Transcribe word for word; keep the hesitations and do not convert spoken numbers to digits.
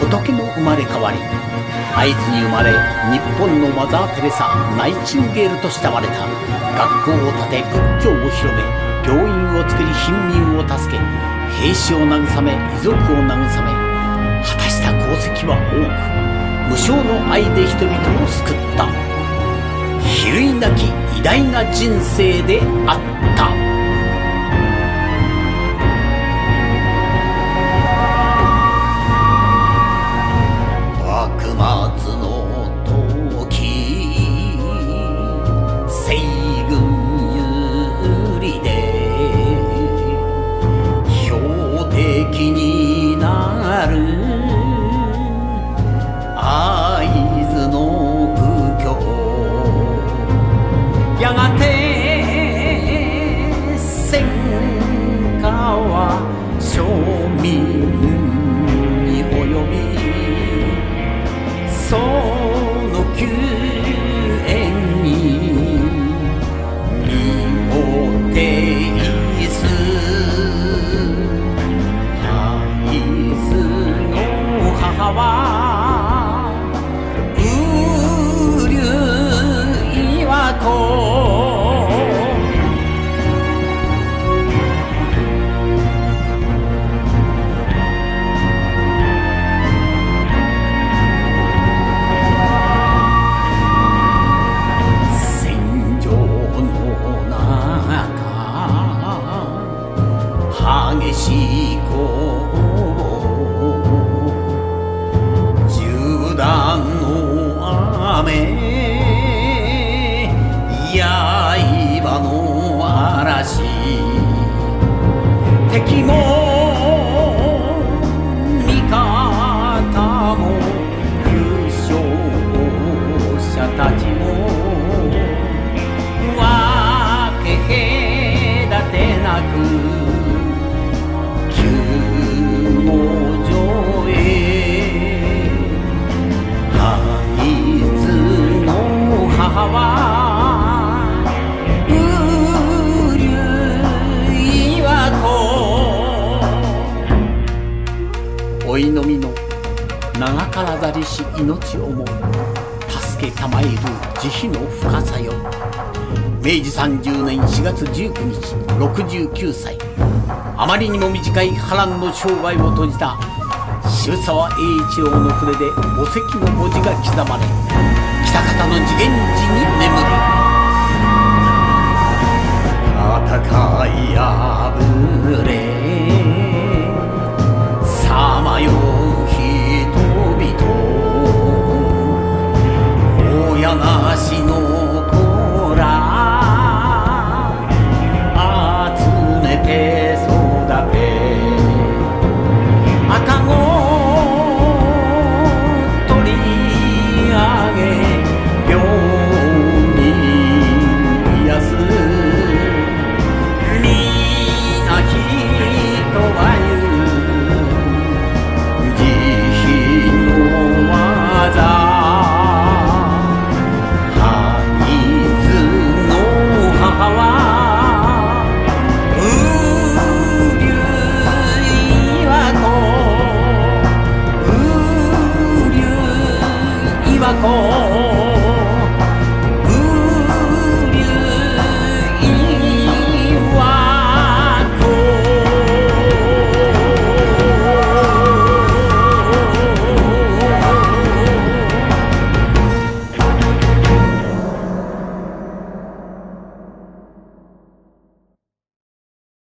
仏も生まれ変わり、会津に生まれ日本のマザー・テレサ・ナイチンゲールと慕われた。学校を建て仏教を広め、病院を作り貧民を助け、兵士を慰め遺族を慰め、果たした功績は多く、無償の愛で人々を救った。比類なき偉大な人生であった。幕末の時、西軍有利で標的になる会津の苦境、やがて戦火は庶民に及び、その救援に身を呈す。会津の母は瓜生岩子、激しい攻防、銃弾の雨、刃の嵐、敵も味方も負傷者たちも分け隔てなく母は瓜生岩子、おいのみの長からざりし命をも助けたまえる慈悲の深さよ。めいじさんじゅうねんしがつじゅうくにち、ろくじゅうきゅうさい、あまりにも短い波乱の生涯を閉じた渋沢栄一郎の筆で墓石の文字が刻まれ、喜多方の次元寺に眠る。戦い破れさまよう人々、親なしの子ら集めて育て、赤子取り上げ病に癒す。みな人は言う慈悲の技、会津の母は瓜生岩子、瓜生岩子。